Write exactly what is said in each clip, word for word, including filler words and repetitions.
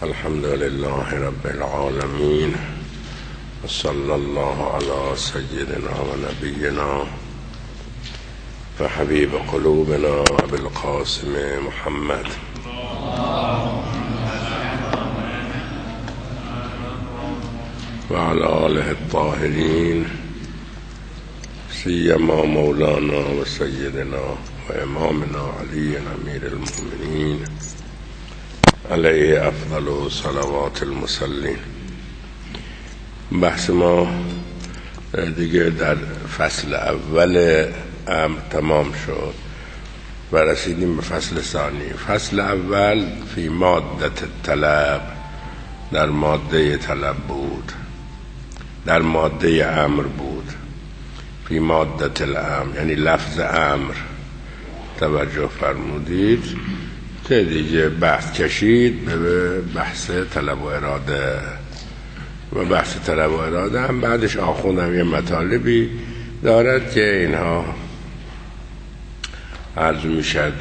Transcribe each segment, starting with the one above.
الحمد لله رب العالمين وصلى الله على سيدنا ونبينا فحبيب قلوبنا أبي القاسم محمد وعلى آله الطاهرين سيما مولانا وسيدنا وإمامنا علي أمير المؤمنين علیه افضل صلوات المصلین. بحث ما دیگه در فصل اول امر تمام شد و رسیدیم به فصل ثانی. فصل اول فی ماده طلب، در ماده طلب بود، در ماده امر بود. فی ماده الامر یعنی لفظ امر. توجه فرمودید که دیگه بحث کشید به بحث طلب و اراده و بحث طلب و اراده هم بعدش آخوندم یه مطالبی دارد که اینها عرض میشد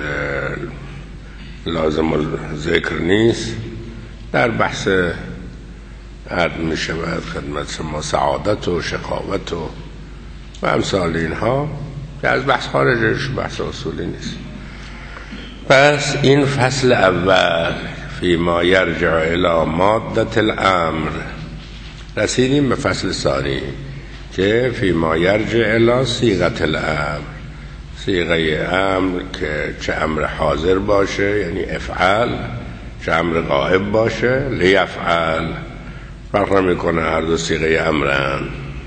لازم ذکر نیست. در بحث عرض میشود خدمت شما سعادت و شقاوت و و امثال اینها که از بحث خارجش بحث اصولی نیست. پس این فصل اول فی ما یرجع الی ماده الامر. رسیدیم به فصل ثانی که فی ما یرجع الی صیغه الامر، صیغه امر که چه امر حاضر باشه یعنی افعل، چه امر غائب باشه لیفعل. فرق میکنه، هر دو صیغه امرن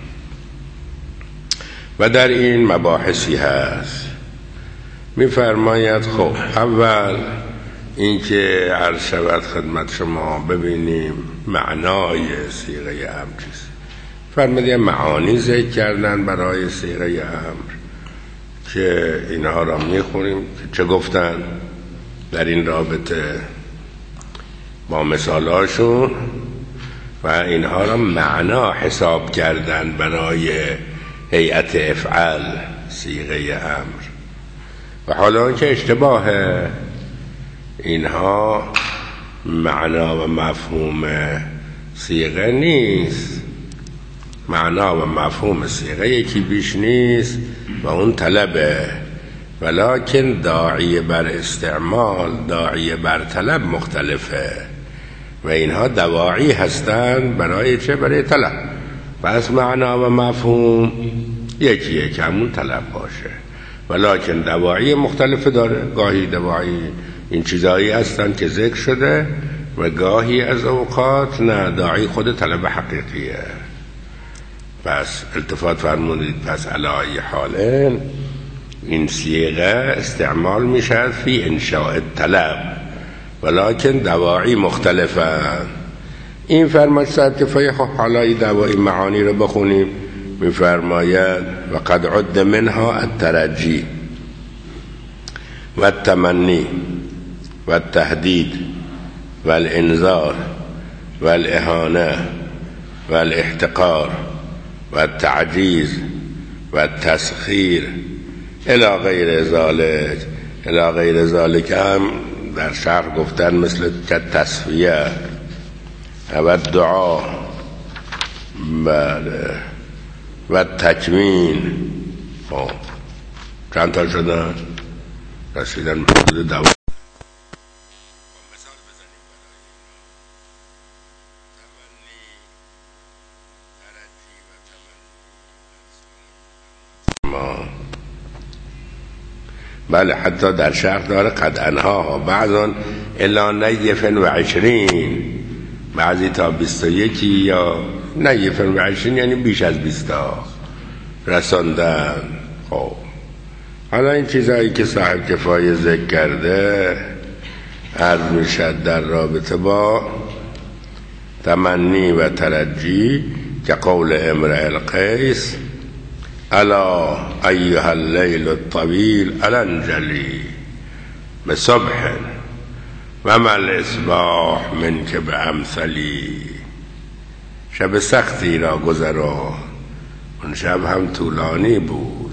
و در این مباحثی هست. میفرماید خب اول این که عرض شود خدمت شما ببینیم معنای صیغه امر چیست. فرمودیم معانی ذکر کردن برای صیغه امر که اینها را میخونیم که چه گفتن در این رابطه با مثالاشون و اینها را معنا حساب کردن برای هیئت افعال صیغه امر. و حالا که اشتباه اینها معنا و مفهوم صیغه نیست، معنا و مفهوم صیغه یکی بیش نیست و اون طلبه، ولکن داعی بر استعمال داعی بر طلب مختلفه و اینها دواعی هستند برای چه؟ برای طلب. پس معنا و مفهوم یکی یک همون طلب باشه، ولکن دواعی مختلف داره. گاهی دواعی این چیزایی هستن که ذکر شده و گاهی از اوقات نه، داعی خود طلب حقیقیه. پس التفات فرمودید. پس علی حال این صیغه استعمال میشه فی انشاء طلب ولکن دواعی مختلفه. این فرمایش صاحب کفایه. خب حالا این دواعی معانی رو بخونیم. میفرماید و قد عد منها الترجی و التمنی و التهدید و الانذار و الاهانه و الاحتقار و التعجیز و التسخیر الی غیر ذالک. الی غیر ذالک هم در شرح گفتن مثل تصفیه و دعا بله و تکمین. خب چند تا شدن؟ رسیدن به حدود دو. بله حتی در شرح داره قد انها بعضان الا نیفن و عشرین، بعضی تا بیست و یکی یا نیفن و عشرین یعنی بیش از بیستا رساندن. خب حالا این چیزهایی که صاحب کفایه ذکر کرده عرض میشد در رابطه با تمنی و ترجی که قول امرئ القیس الا ایها اللیل الطویل الانجلی بصبح و ما الاصباح منک بامثلی. شب سختی را گذرا، اون شب هم طولانی بود.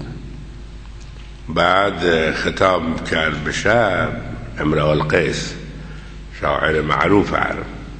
بعد خطاب کرد به شب امرئ القیس شاعر معروف عرب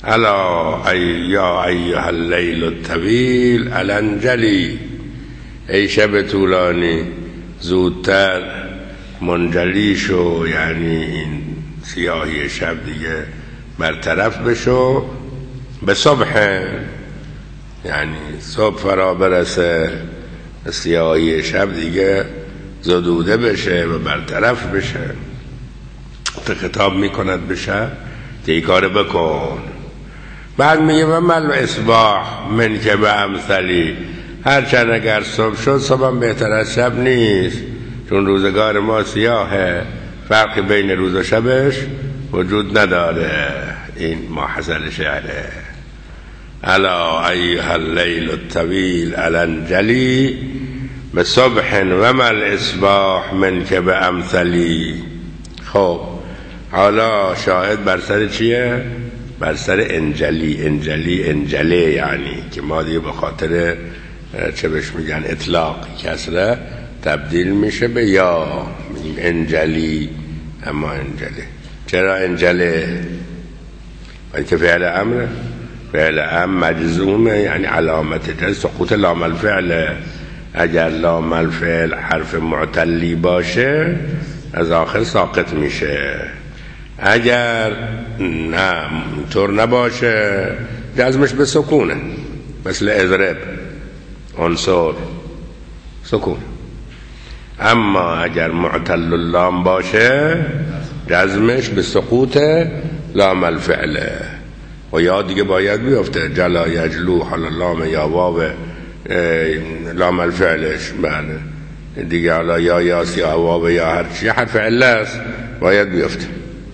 الا ای یا ایها اللیل الطویل الانجلی، ای شب طولانی زودتر منجلی شو، یعنی این سیاهی شب دیگه برطرف بشو. به صبح یعنی صبح فرا برسه، سیاهی شب دیگه زدوده بشه و برطرف بشه. تو خطاب میکند بشه که ای کار بکن. بعد میگه و مل اصباح من که به امثلی، هرچند اگر صبح شد صبح بهتر از شب نیست، چون روزگار ما سیاهه، فرقی بین روز و شبش وجود نداره. این ماحصل شعره. الا ایها اللیل الطویل الانجلی بصبح و مل اصباح من که به امثلی. خب حالا شاهد بر سر چیه؟ بر سر انجلی. انجلی انجله، یعنی که ما دیگه به خاطر چه بهش میگن اطلاق کسره تبدیل میشه به یا. انجلی، اما انجله چرا انجله؟ ولی که فعل امره، فعل امر مجزومه، یعنی علامت جزم سقوط لام الفعل. اگر لام الفعل حرف معتلی باشه از آخر ساقط میشه. اگر نه طور نباشه جزمش به سکونه، مثل اضرب، عنصر، سکون. اما اگر معتل اللام باشه جزمش به سقوط لام الفعله. و یا دیگه باید بیفته جلا یجلو، حالا لام یا واو لام الفعلش، بله دیگه، حالا یا یاس یا واو یا هر چی حرف عله است باید بیفته.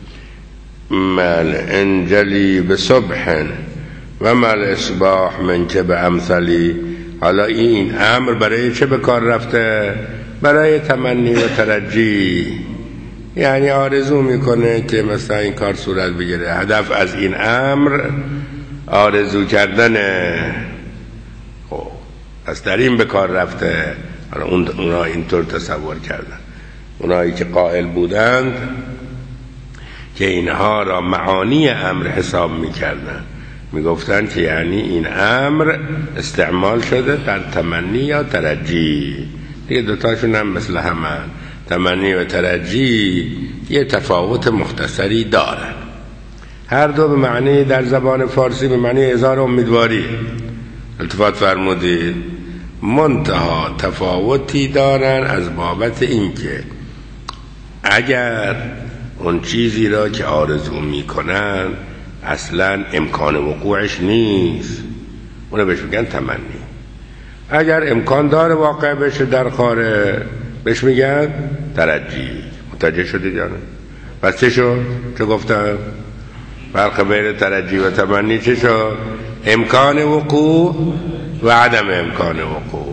مل انجلی به صبح و مل اصباح من که به امثلی. حالا این امر برای چه به کار رفته؟ برای تمنی و ترجی، یعنی آرزو میکنه که مثلا این کار صورت بگیره. هدف از این امر آرزو کردنه. خب از در این به کار رفته. حالا اونا اینطور تصور کردن، اونایی که قائل بودند که اینها را معانی امر حساب میکردن، میگفتن که یعنی این امر استعمال شده در تمنی یا ترجی. دیگه دوتاشون هم مثل همه، تمنی و ترجی یه تفاوت مختصری دارن. هر دو به معنی در زبان فارسی به معنی اظهار امیدواری. التفات فرمودید، منتها تفاوتی دارن از بابت اینکه اگر اون چیزی را که آرزو میکنن اصلا امکان وقوعش نیست، اونو بهش میگن تمنی. اگر امکان داره واقع بشه در خاره بهش میگن ترجی. متوجه شدید یا نه؟ پس چه شد؟ چه گفتم؟ فرق بین ترجی و تمنی چه شد؟ امکان وقوع و عدم امکان وقوع.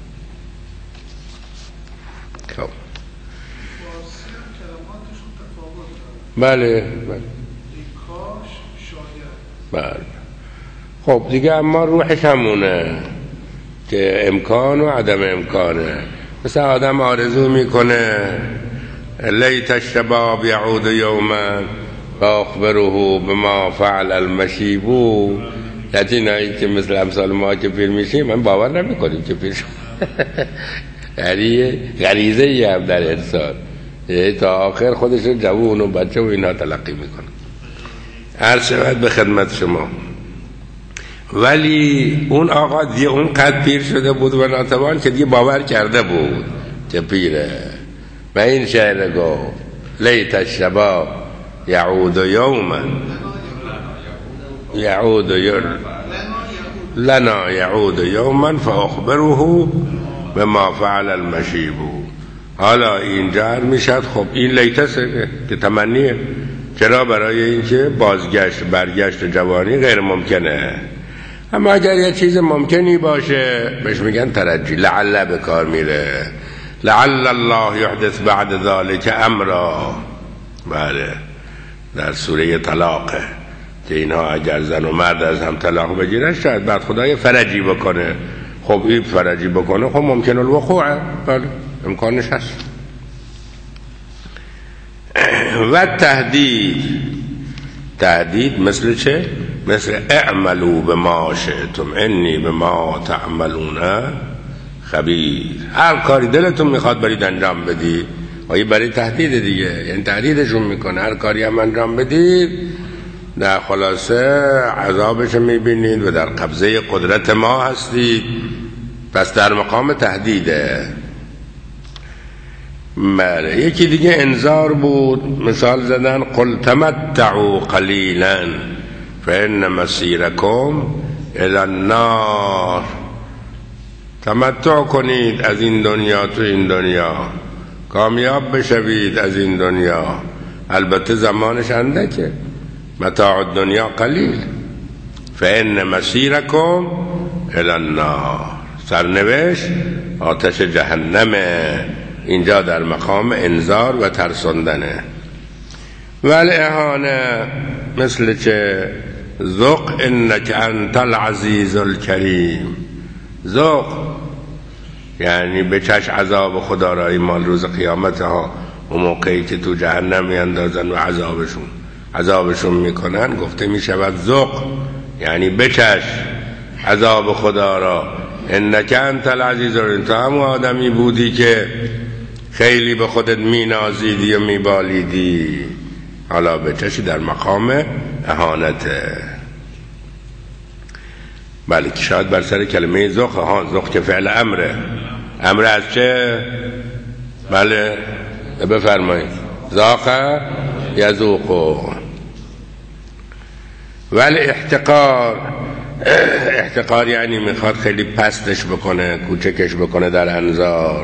خب بله بله بله. خب دیگه اما روحش همونه که امکان و عدم امکانه. مثل آدم آرزو میکنه لیت الشباب یعود یوما فاخبره بما فعل المشیبو. لطینایی که مثل امثال ما که پیر میشیم من باور نمیکنیم که پیر یعنی غریزه ای هم در انسان تا آخر خودش رو جوون و بچه و اینا تلقی میکنه. عرض شود به خدمت شما. ولی اون آقا دیگه اون قد پیر شده بود و ناتوان که دیگه باور کرده بود که پیره و این شعر گفت لیت الشباب یعود یوما یعود یوما لنا یعود یوما فاخبره بما فعل المشیب. حالا این جر میشد. خب این لیتسه که تمنیه. چرا؟ برای اینکه بازگشت برگشت جوانی غیر ممکنه. اما اگر یه چیز ممکنی باشه بهش میگن ترجی. لعل به کار میره. لعل الله یحدث بعد ذلك امرا. بله در سوره طلاقه که اینها اگر زن و مرد از هم طلاق بگیرن شاید بعد خدا یه فرجی بکنه. خب این فرجی بکنه خب ممکن الوقوعه. بله امکانش هست. و تهدید. تهدید مثل چه؟ مثل اعملوا بما شئتم انی بما تعملون خبیر. هر کاری دلتون میخواد برید انجام بدید. و این برای تهدید دیگه، یعنی تهدیدشون میکنه هر کاری هم انجام بدید در خلاصه عذابش میبینید و در قبضه قدرت ما هستید. پس در مقام تهدیده. بله. یکی دیگه انذار بود، مثال زدن قل تمتعوا قلیلا فإن مسیرکم الی النار. تمتع کنید از این دنیا، تو این دنیا کامیاب بشوید از این دنیا، البته زمانش اندکه، متاع الدنیا قلیل. فإن مسیرکم الی النار، سرنوشت آتش جهنمه. اینجا در مقام انذار و ترساندنه. ولی اهانه مثل چه ذق انک انت العزیز الکریم. ذق یعنی بچش عذاب خدا را مال روز قیامت ها، و موقعی که تو جهنم میاندازن و عذابشون عذابشون میکنن گفته میشود ذق یعنی بچش عذاب خدا را. انک انت العزیز الکریم، تو هم آدمی بودی که خیلی به خودت مینازیدی و میبالیدی، حالا بچشی در مقام اهانته. بله که شاید بر سر کلمه ذق، ها ذق که فعل امره. امر از چه؟ بله بفرمایید. ذاق یذوق. ولی احتقار، احتقار یعنی میخواد خیلی پستش بکنه، کوچکش بکنه در انظار.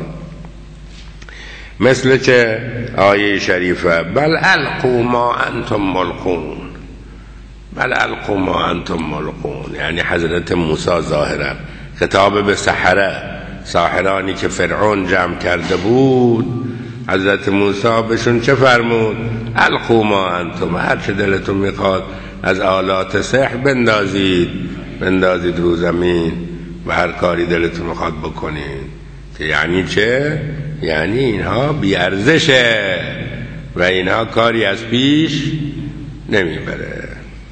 مثل چه آیه شریفه بل القوا ما انتم ملقون. بل القوا ما انتم ملقون یعنی حضرت موسی ظاهرا خطاب به سحره، ساحرانی که فرعون جمع کرده بود، حضرت موسی بهشون چه فرمود؟ القوا ما انتم، هر چه دلتون میخواد از آلات سحر بندازید، بندازید رو زمین و هر کاری دلتون میخواد بکنید. که یعنی چه؟ یعنی اینها بیارزشه و اینها کاری از پیش نمیبره.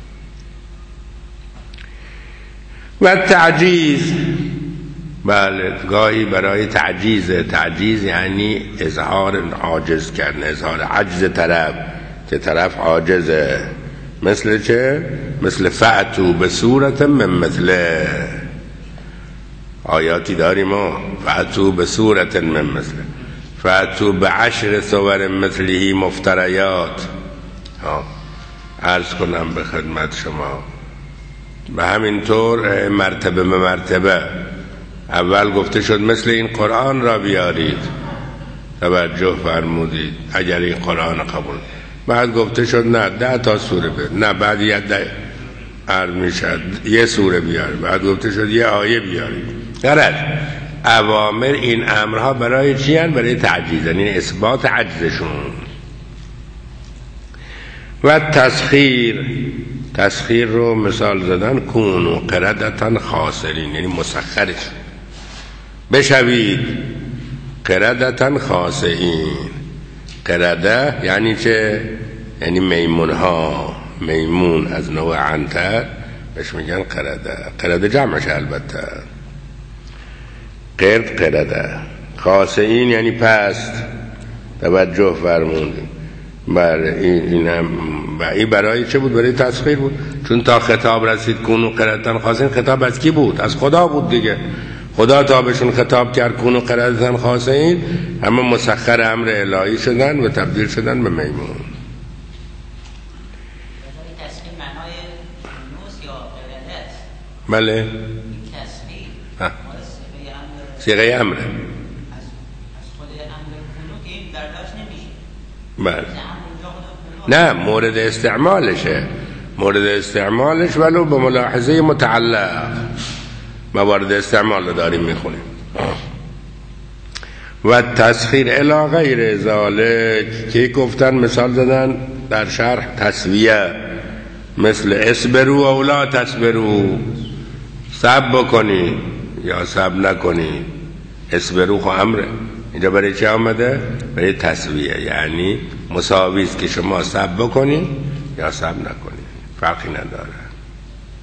و تعجیز، بله گاهی برای تعجیز، تعجیز یعنی اظهار عاجز کردن، اظهار عجز طرف، که طرف عاجزه. مثل چه؟ مثل فأتوا بصورت من مثله. آیاتی داریم ما فأتوا بصورت من مثله، فأتوا بعشر صور مثله مفتریات. ها عرض کنم به خدمت شما به همین طور مرتبه به مرتبه. اول گفته شد مثل این قرآن را بیارید، توجه فرمودید اگر این قرآن قبول. بعد گفته شد نه ده تا سوره بیار، نه بعد یه ده عرض میشد یه سوره بیارید، بعد گفته شد یه آیه بیارید. غرض اوامر این امرها برای چی هست؟ برای تعجیز، یعنی اثبات عجزشون. و تسخیر، تسخیر رو مثال زدن کونو قردتن خاسرین، یعنی مسخرش بشوید قردتن خاسرین. قرده یعنی چه؟ یعنی میمون ها، میمون از نوع عنتر بهش میگن قرده. قرده جمعش البته قرد قرده. خاسرین یعنی پست، توجه فرمودید. بله این هم این برای چه بود؟ برای تسخیر بود. چون تا خطاب رسید کونو قردتن خاسرین، خطاب از کی بود؟ از خدا بود دیگه. خدا تا بهشون خطاب کرد کونو قردتن خاسرین، همه مسخر امر الهی شدن و تبدیل شدن به میمون. بله صیغه امره. بله نه مورد استعمالشه، مورد استعمالش ولو به ملاحظه متعلق، موارد استعمال رو داریم میخونیم. و تسخیر الی غیر ذالک که گفتن مثال زدن در شرح تسویه، مثل اسبرو او لا تسبرو، صبر بکنی یا صبر نکنی. اسبرو خو امره، اینجا برای چه آمده؟ برای تسویه، یعنی مساوی است که شما صبر بکنی یا صبر نکنی، فرقی نداره.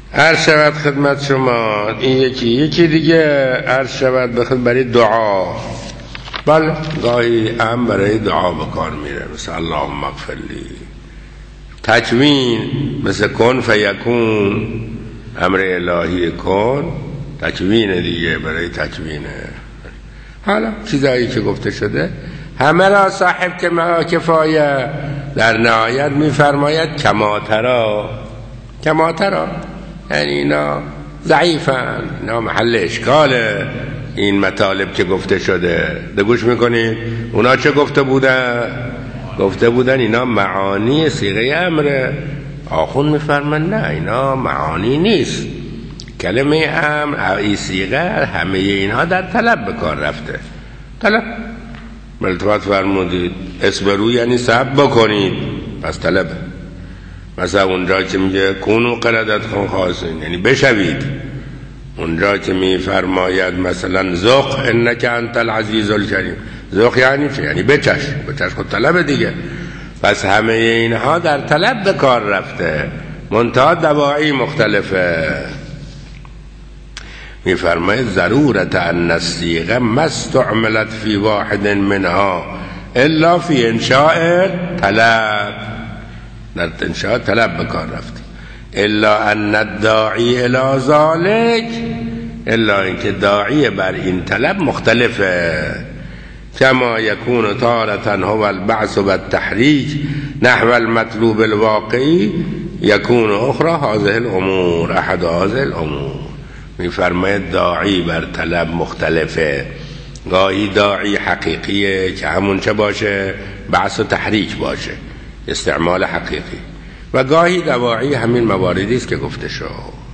عرض شود خدمت شما این یکی یکی دیگه عرض شود بخد برای دعا. بله گاهی هم برای دعا بکار میره، مثل اللهم اغفر لی. تکوین مثل کن فیکون، امر الهی کن تکوین دیگه، برای تکوینه. حالا چیزایی که گفته شده همه را صاحب که ما کفایه در نهایت میفرماید کما ترا. کما ترا یعنی اینا ضعیفن، اینا محل اشکاله. این مطالب که گفته شده ده گوش میکنید اونا چه گفته بودن؟ گفته بودن اینا معانی صیغه امره. آخون میفرمن نه اینا معانی نیست، کلمه امر ای صیغه همه اینها در طلب به کار رفته. طلب ملتفت فرمودید اسبرو یعنی صبر بکنید، پس طلب. مثلا اونجا که میگه کونو قردت خون خواستین یعنی بشوید. اونجا که میفرماید مثلا ذوق انک انت العزیز الکریم، ذوق یعنی چه؟ یعنی بچش. بچش خود طلب دیگه. پس همه اینها در طلب به کار رفته، منتها دواعی مختلفه. میفرماید ضرورت ان الصیغه ما استعملت فی واحد منها الا فی انشاء طلب. در انشاء طلب به کار رفته. الا ان الداعی الی ذلک، الا اینکه داعی بر این طلب مختلفه. کما یکون تارة هو البعث و التحریک نحو المطلوب الواقعی، یکون اخرى هذه الامور احد هذه الامور. میفرماید داعی بر طلب مختلفه. گاهی داعی حقیقیه که همون چه باشه؟ بعث و تحریک باشه، استعمال حقیقی. و گاهی دواعی همین مواردی است که گفته شد.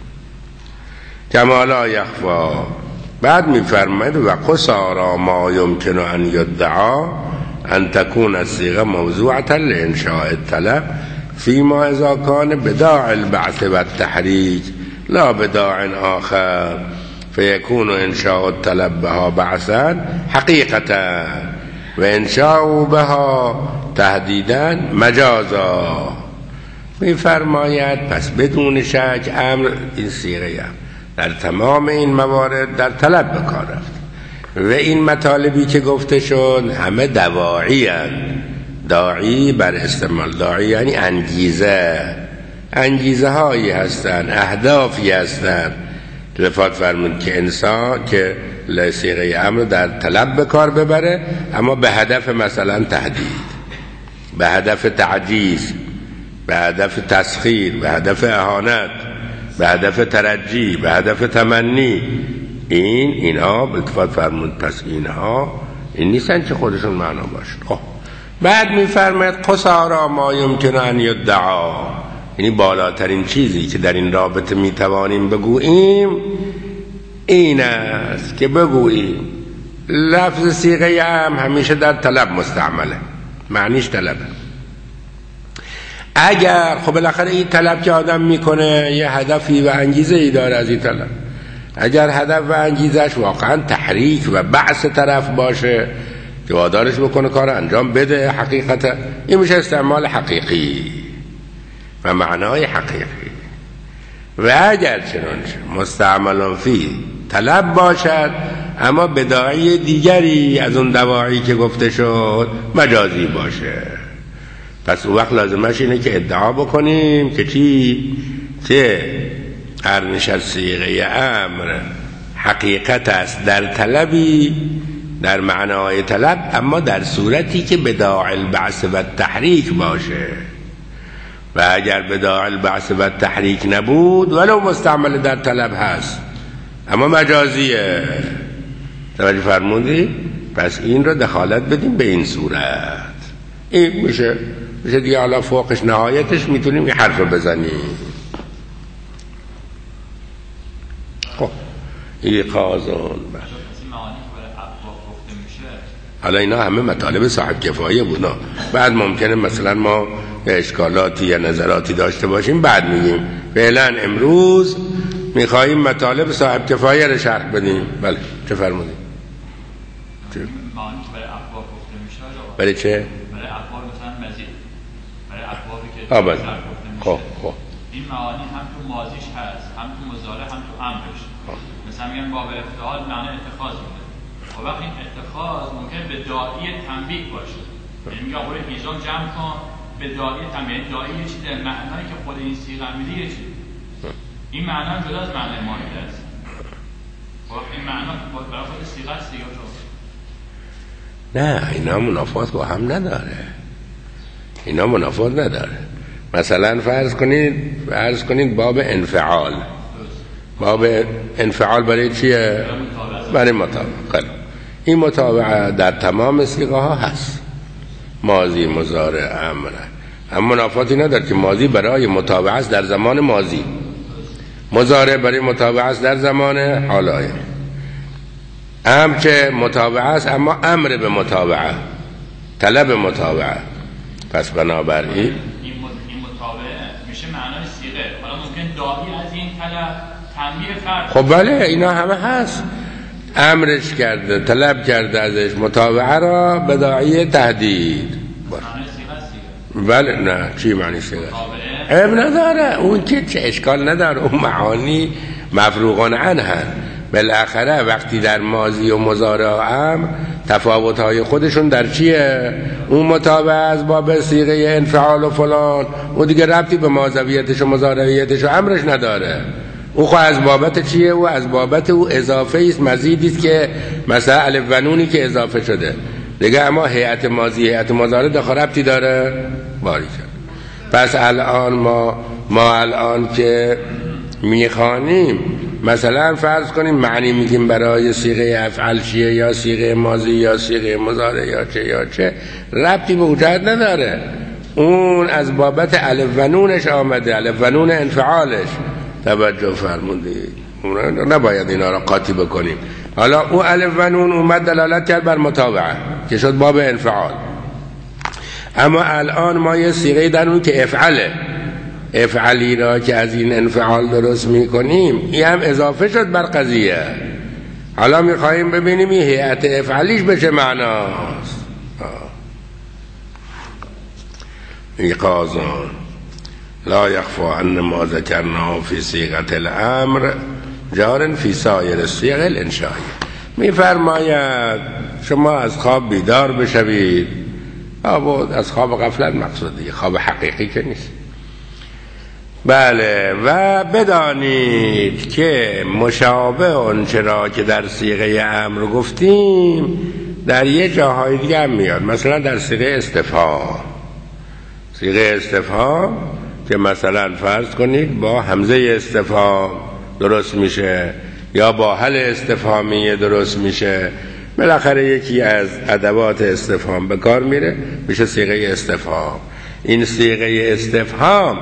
کما لا یخفا. بعد میفرماید و قصارا ما یمکن ان یدعا ان تكون الصيغه موضوعه لانشاء الطلب فيما اذا كان بداع البعث والتحريك لا بداع آخر فيكون انشاء الطلب بها بعثا حقيقة وانشاء بها تهديدا مجازا. میفرماید پس بدون شک امر این صیغه در تمام این موارد در طلب به کار رفت و این مطالبی که گفته شد همه دواعی هستند. داعی بر استعمال، داعی یعنی انگیزه، انگیزه هایی هستند، اهدافی هستند. رفات فرمود که انسان که صیغه امر در طلب به کار ببره، اما به هدف مثلا تهدید، به هدف تعجیز، به هدف تسخیر، به هدف اهانت، به هدف ترجی، به هدف تمنی. این اینها رفات فرمود پس اینها این نیستن که خودشون معنا باشه. بعد میفرماید قصارا ما یمکن ان یدعا، یعنی بالاترین چیزی که در این رابطه میتوانیم بگوییم این است که بگوییم لفظ صیغه هم همیشه در طلب مستعمله، معنیش طلبه. اگر خب بالاخره این طلب که آدم میکنه یه هدفی و انگیزه ای داره از این طلب، اگر هدف و انگیزش واقعا تحریک و بعث طرف باشه که وادارش بکنه کار انجام بده، حقیقتا این میشه استعمال حقیقی و معنای حقیقی. و اگر چنانچه مستعمل فی طلب باشد اما بداعی دیگری از اون دواعی که گفته شد مجازی باشه، پس اون وقت لازمش اینه که ادعا بکنیم که چی؟ که ارنش از صیغه امر حقیقت است در طلبی، در معنای طلب، اما در صورتی که بداع البعث و تحریک باشه. و اگر بداع البعث و تحریک نبود ولو مستعمل در طلب هست اما مجازیه. توجه فرمودی؟ پس این رو دخالت بدیم به این صورت. این میشه میشه دیگه حالا فوقش نهایتش میتونیم یه حرف رو بزنیم. خب ایقازون حالا اینا همه مطالب صاحب کفایه بود. بعد ممکنه مثلا ما اشکالاتی یا نظراتی داشته باشیم بعد میگیم. فعلا امروز میخواییم مطالب صاحب کفایه رو شرح بدیم. بله چه فرمودیم؟ برای چه؟ برای اخبار مثلا مزید، برای اخباری که آباد. خب خب این معانی هم تو ماضیش هست، هم تو مضارع، هم تو امرش. مثلا میگن باب افتعال معنی اتخاذ میده. و وقتی این اتخاذ ممکن به داعی تنبیه باشه. یعنی میگه آقای هیزم جمع کن به داعی تنبیه. داعی یه چیزه، معنایی که خود این صیغه میده یه چیز. این معنا جدا از معنی مایده است. و این معنا برای خود صیغه است دیگه. نه اینا منافات با هم نداره، اینا منافات نداره. مثلا فرض کنید فرض کنید باب انفعال، باب انفعال برای چیه؟ برای مطابقه. این مطابقه در تمام صیغه ها هست، ماضی، مضارع، امر. اما منافاتی نداره که ماضی برای مطابقه است در زمان ماضی، مضارع برای مطابقه است در زمان حال آینده. امر که مطابقه است اما امر به مطابقه، طلب مطابقه. پس بنابراین این مطابقه میشه معنای صیغه. حالا ممکن داعی از این طلب تنبیه فرد. خب بله اینا همه هست. امرش کرده، طلب کرده ازش مطابقه را به داعی تهدید. معنای صیغه. بله نه چی معنی صیغه؟ عیب نداره، اون که چه اشکال نداره، اون معانی مفروغان عنها. بالاخره وقتی در ماضی و مضارع و امر تفاوت‌های خودشون در چیه؟ اون مطابق از باب صیغه انفعال و فلان، اون دیگه ربطی به ماضویتش و مضارعیتش و امرش نداره. او خو از بابت چیه؟ او از بابت او اضافه است، مزیدی است که مثلا الف و نونی که اضافه شده دیگه. اما هیئت ماضی هیئت مضارع دخل ربطی داره؟ باری کرد. پس الان ما ما الان که میخوانیم مثلا فرض کنیم معنی میگیم برای صیغه افعل چیه، یا صیغه ماضی یا صیغه مضارع یا چه یا چه، ربطی به وجود نداره. اون از بابت الف و نونش آمده، الف و نون انفعالش. توجه فرمودید، نباید اینا را قاطی بکنیم. حالا اون الف و نون اومد دلالت کرد بر مطابقه که شد باب انفعال. اما الان ما یه صیغه در اون که افعله، افعلی را که از این انفعال درست میکنیم، این هم اضافه شد بر قضیه. حالا میخواییم ببینیم این هیئت افعلیش به چه معناست. ایقاظان لا یخفی ان ما ذکرنا فی صیغه الامر جار فی سایر الصیغ الانشایی. میفرماید شما از خواب بیدار بشوید. آبود از خواب غفلت مقصود دیگه، خواب حقیقی که نیست. بله، و بدانید که مشابه آنچه را که در صیغه امر گفتیم در یه جاهای دیگه هم میاد. مثلا در صیغه استفهام، صیغه استفهام که مثلا فرض کنید با همزه استفهام درست میشه یا با حل استفهامی درست میشه، بالاخره یکی از ادوات استفهام به کار میره، میشه صیغه استفهام. این صیغه استفهام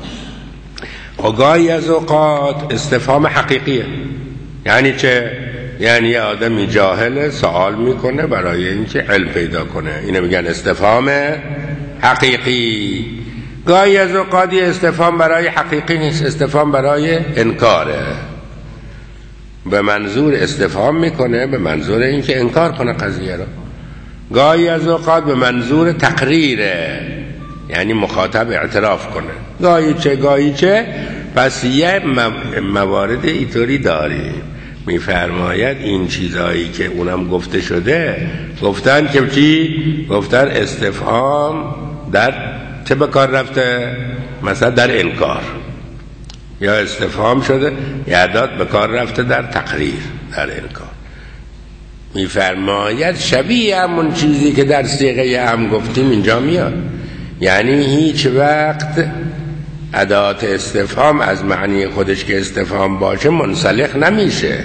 گاهی از اوقات استفهام حقیقیه. یعنی چه؟ یعنی یه آدمی جاهل سوال میکنه برای اینکه علم پیدا کنه، اینو میگن استفهام حقیقی. گاهی از اوقات استفهام برای حقیقی نیست، استفهام برای انکاره. به منظور استفهام میکنه به منظور اینکه انکار کنه قضیه رو. گاهی از اوقات به منظور تقریره، یعنی مخاطب اعتراف کنه. گاهی چه گاهی چه. پس یه موارد اینطوری داریم. میفرماید این چیزایی که اونم گفته شده، گفتن که چی؟ گفتن استفهام در چه به کار رفته؟ مثلا در انکار، یا استفهام شده یا ادات به کار رفته در تقریر، در انکار. میفرماید شبیه همون چیزی که در صیغه هم گفتیم اینجا میاد. یعنی هیچ وقت ادات استفهام از معنی خودش که استفهام باشه منسلخ نمیشه.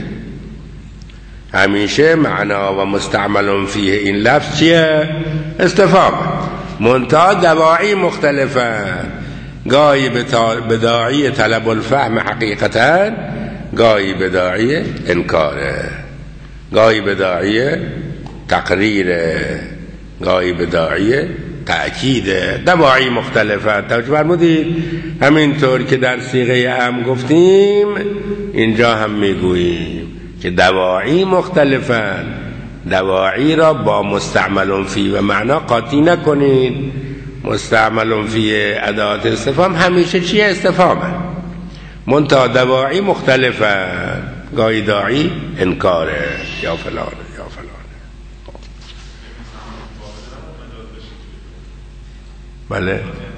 همیشه معنا و مستعمل فیه این لفظ چیه؟ استفهام. منتها دواعی مختلفه، گاهی به داعی طلب الفهم حقیقتا، گاهی به داعی انکاره، گاهی به داعی تقریره، گاهی به داعی تأکیده. دواعی مختلفه. توجه فرمودید؟ همینطور که در صیغه هم گفتیم اینجا هم میگوییم که دواعی مختلفن. دواعی را با مستعمل فی و معنا قاطی نکنید. مستعمل فی ادات استفهام همیشه چیه؟ استفهامه. منتها دواعی مختلفه، گاهی داعی انکاره یا فلانه یا فلانه. بله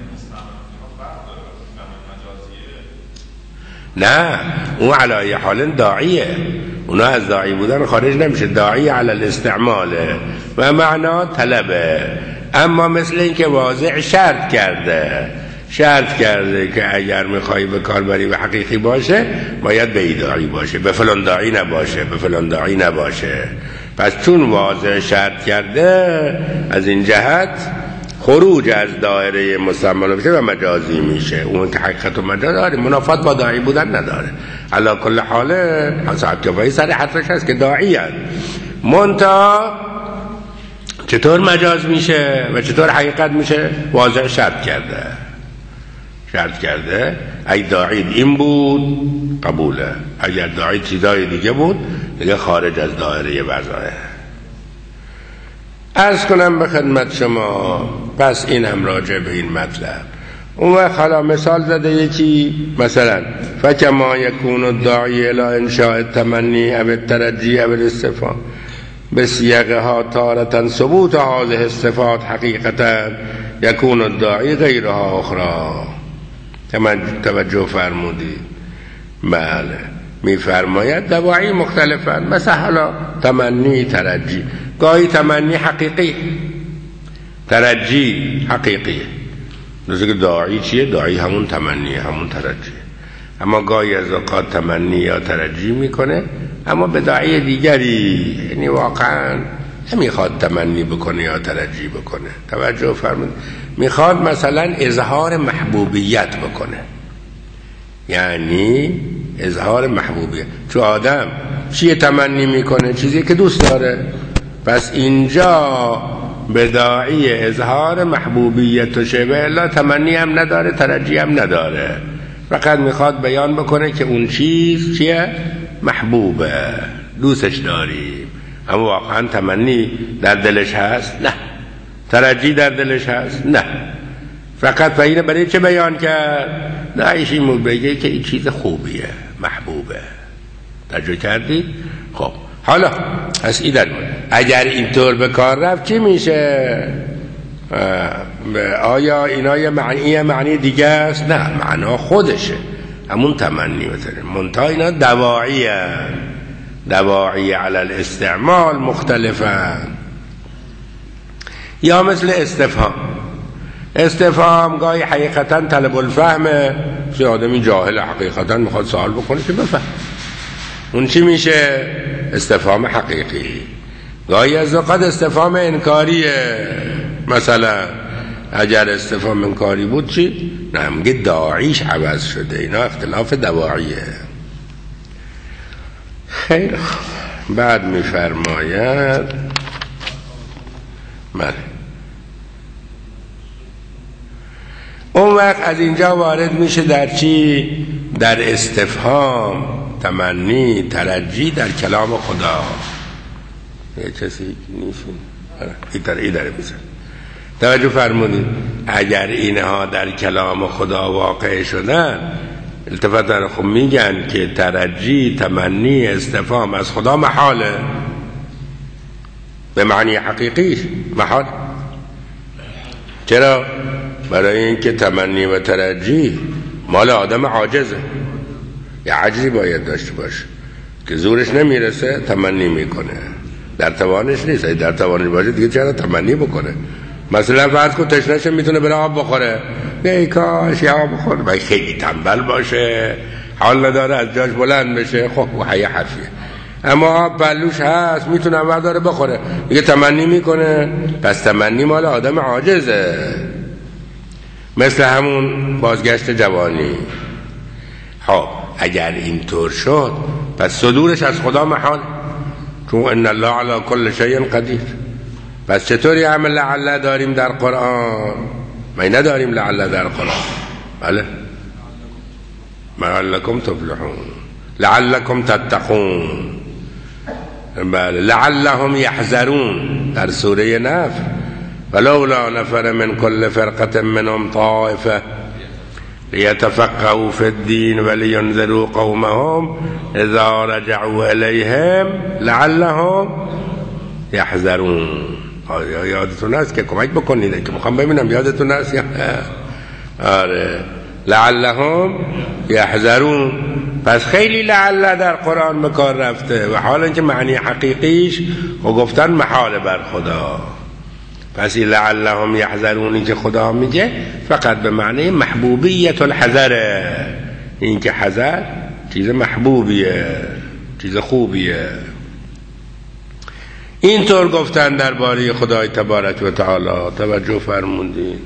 نه، اون علی حال داعیه، اونا از داعی بودن خارج نمیشه، داعی علی الاستعماله و معنا طلبه. اما مثل این که واضح شرط کرده، شرط کرده که اگر میخوای به کار بری و حقیقی باشه باید به داعی باشه، به فلان داعی نباشه، به فلان داعی نباشه. پس چون واضح شرط کرده از این جهت خروج از دایره مستعمل میشه و مجازی میشه. اون که حقیقت و مجاز داره، منافات با داعی بودن نداره. علی کل حال حساب کفایی سر حرفش هست که داعی هست. منتها چطور مجاز میشه و چطور حقیقت میشه؟ واضح شرط کرده، شرط کرده ای داعی این بود قبوله، اگر داعی چیزای دیگه بود دیگه خارج از دایره وضعه. عرض کنم به خدمت شما، پس این هم راجع به این مطلب. اون وقت حالا مثال زده یکی، مثلا فکما یکون الداعی الی انشاء التمنی او الترجی او الاستفهام بسیغها تارة ثبوت هذه الصفات حقیقتا یکون الداعی غیرها اخرى. توجه فرمودید؟ بله، میفرماید دواعی مختلفن، مثلا حالا تمنی ترجی، گاهی تمنی حقیقی، ترجی حقیقی. دوسته که داعی چیه؟ داعی همون تمنی همون ترجی. اما گاهی از اوقات تمنی یا ترجی میکنه اما به داعی دیگری، یعنی واقعا نمیخواد تمنی بکنه یا ترجی بکنه. توجه فرمودید؟ میخواد مثلا اظهار محبوبیت بکنه، یعنی اظهار محبوبیت. چون آدم چیه تمنی میکنه؟ چیزی که دوست داره. پس اینجا به داعی اظهار محبوبیت و شبه الله تمنی هم نداره، ترجی هم نداره، فقط میخواد بیان بکنه که اون چیز چیه؟ محبوبه، دوستش داریم. اما واقعا تمنی در دلش هست؟ نه. ترجی در دلش هست؟ نه. فقط اینه برای چه بیان کرد؟ داعیش این بگه که این چیز خوبیه، محبوبه. توجه کردید؟ خب حالا از این در اگر اینطور به کار رفت چی میشه؟ آیا اینا یه معنی معنی دیگه است؟ نه، معنا خودشه، همون تمنی مثلا. منتها اینا دواعی هست، دواعی علی الاستعمال مختلفن. یا مثل استفهام، استفهام گاهی حقیقتا طلب الفهمه، چه آدمی جاهل حقیقتا میخواد سوال بکنه که بفهم، اون چی میشه؟ استفهام حقیقی. گاهی از اوقات استفهام انکاریه، مثلا اگر استفهام انکاری بود چی؟ نه، میگه داعیش عوض شده. اینا اختلاف دواعیه. خیر، بعد میفرماید بله اون وقت از اینجا وارد میشه در چی؟ در استفهام، تمنی، ترجی در کلام خدا. یه کسی نیستون این در این داره میزن. توجه فرمونید؟ اگر اینها در کلام خدا واقع شدن، التفات در خود میگن که ترجی، تمنی، استفهام از خدا محاله، به معنی حقیقیش محال. چرا؟ برای اینکه تمنی و ترجی مال آدم عاجزه، یه عجزی باید داشته باشه که زورش نمیرسه تمنی میکنه، در توانش نیست. در توانش باشه دیگه چرا تمنی بکنه؟ مثلا فرض کن تشنه‌شه میتونه بره آب بخوره، ای کاش یه آب بخوره. باید خیلی تنبل باشه، حال نداره از جاش بلند بشه، خب یه حرفیه. اما آب بلوش هست، میتونه اول داره بخوره، دیگه تمنی میکنه. پس تمنی مال آدم عاجزه. مثل همون بازگشت جوانی. خب اگر اینطور شد پس صدورش از خدا محال، چون ان الله علی کل شیء قدیر. پس چطوری عمل لعل داریم در قرآن؟ ما نداریم لعل در قرآن. بله، لعلکم تفلحون، لعلکم تتقون، بله، لعلهم یحذرون در سوره نفل. ولولا نفر من كل فرقة منهم طائفة لیتفقهوا فی الدین ولینذروا قومهم اذا رجعوا الیهم لعلهم یحذرون. یادتون هست که کمک بکنید که میخوام ببینم یادتون هست یا آره لعلهم یحذرون. پس خیلی لعل در قرآن به کار رفته و حالا که معنی حقیقیش و گفتن محال بر خدا. پس این لعلهم یحذرونی که خدا میگه فقط به معنی محبوبیت الحذره، این که حذر چیز محبوبیه، چیز خوبیه. اینطور گفتن درباره خدای تبارک و تعالی. توجه فرمودین؟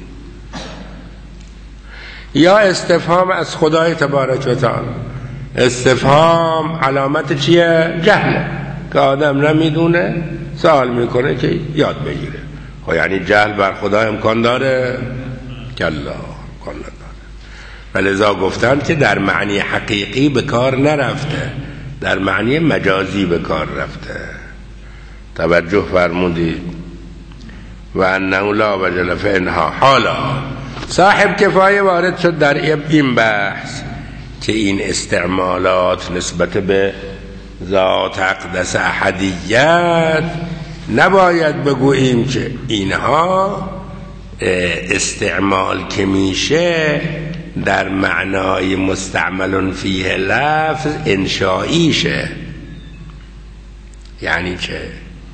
یا استفهام از خدای تبارک و تعالی. استفهام علامت چیه؟ جهله، که آدم نمیدونه سوال میکنه که یاد بگیره. خب یعنی جهل بر خدا امکان داره؟ کلا امکان نداره. ولذا گفتن که در معنی حقیقی به کار نرفته، در معنی مجازی به کار رفته. توجه فرمودید؟ و انه لا وجل فانها. حالا صاحب کفایه وارد شد در این بحث که این استعمالات نسبت به ذات اقدس احدیت نباید بگوییم که اینها استعمال که میشه در معنای مستعمل فیه لفظ انشائیشه. یعنی چه؟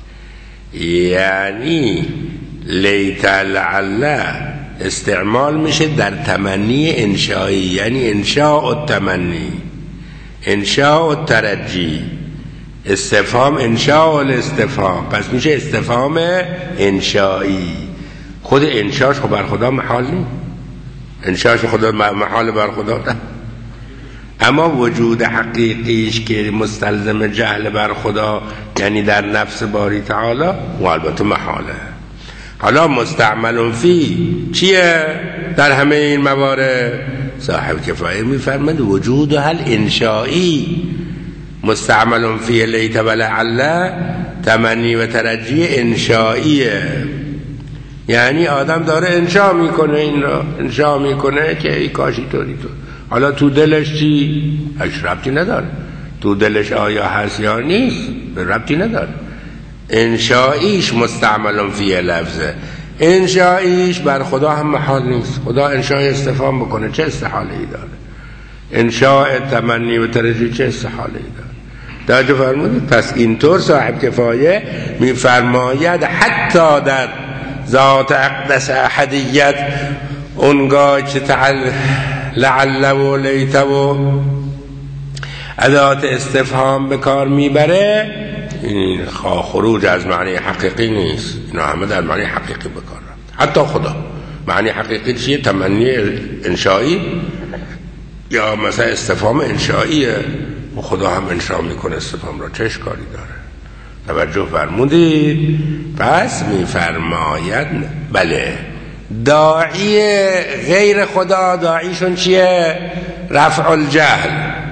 یعنی لیت لعل استعمال میشه در تمنی انشایی، یعنی انشاء التمنی، انشاء الترجی. استفهام انشاء الاستفهام، پس میشه استفهام انشایی. خود انشاش خب بر خدا محال نیست، انشاش خدا محال بر خدا نه. اما وجود حقیقیش که مستلزم جهل بر خدا یعنی در نفس باری تعالی و البته محاله. حالا مستعمل فی چیه در همه این موارد؟ صاحب کفایه میفرماد وجود هل انشایی. مستعمل فی لیت و لعل تمنی و ترجی انشائیه، یعنی آدم داره انشا میکنه، این را انشا میکنه که ای کاشی طوری طور. حالا تو دلش چی؟ هیچ ربطی نداره. تو دلش آیا هست یا نیست ربطی نداره. انشائیش مستعمل فی لفظه، انشائیش بر خدا هم محال نیست. خدا انشای استفهام بکنه چه استحاله ای داره؟ انشاء تمنی و ترجی چه استحاله ای داره؟ توجه فرمودید؟ پس اینطور صاحب کفایه میفرماید حتی در ذات اقدس احدیت اونگاه که تعال لعل و لیت و ادات استفهام به کار میبره، این خروج از معنی حقیقی نیست. اینا همه در معنی حقیقی به کار رفت. حتی خدا معنی حقیقی چیه؟ تمنی انشایی یا مثلا استفهام انشاییه و خدا هم انشا میکنه استفهام را، چه اشکالی داره؟ توجه فرمودید؟ پس میفرماید بله داعی غیر خدا داعیشون چیه؟ رفع الجهل.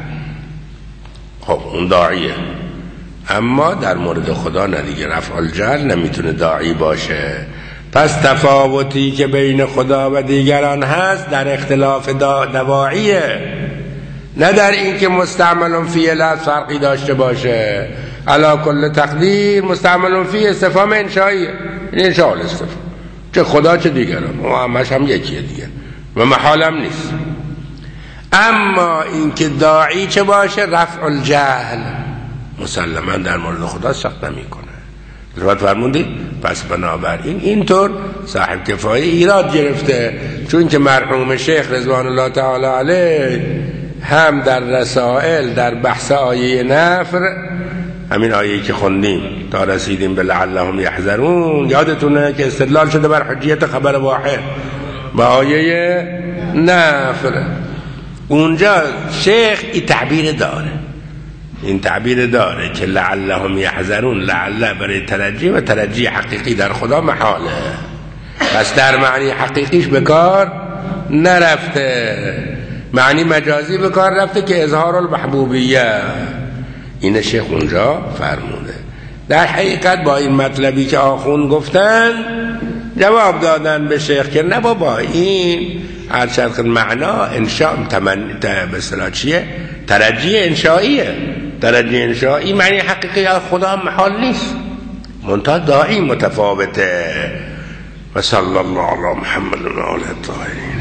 خب اون داعیه، اما در مورد خدا نه دیگه، رفع الجهل نمیتونه داعی باشه. پس تفاوتی که بین خدا و دیگران هست در اختلاف دواعیه، نه در این که مستعمل فی لفظ فرقی داشته باشه. علا کل تقدیر مستعمل فی استفهام انشائیه، این انشاء الاستفهام، چه خدا چه دیگران و همش هم یکیه دیگه و محالم نیست. اما این که داعی چه باشه؟ رفع الجهل مسلما در مورد خدا سخت نمی کنه. درست فرمودید؟ پس بنابراین اینطور صاحب کفایه ایراد گرفته، چون که مرحوم شیخ رضوان الله تعالی علیه هم در رسائل در بحث آیه نفر، همین آیه‌ای که خوندیم تا رسیدیم به لعلهم یحذرون، یادتونه که استدلال شده بر حجیت خبر واحد با آیه نفر. اونجا شیخ این تعبیر داره، این تعبیر داره که لعلهم یحذرون، لعل برای ترجی و ترجی حقیقی در خدا محاله، پس در معنی حقیقیش به کار نرفته، معنی مجازی به کار رفته که اظهار المحبوبیه. این شیخ اونجا فرموده. در حقیقت با این مطلبی که آخون گفتن جواب دادن به شیخ که نه بابا، این هرچند معنا انشاء تمن به اصطلاح چیه؟ ترجی انشائیه. ترجی انشائی معنی حقیقی خدا محال نیست، منتها داعی متفاوته. و صلی الله علی محمد و آله الطاهرین.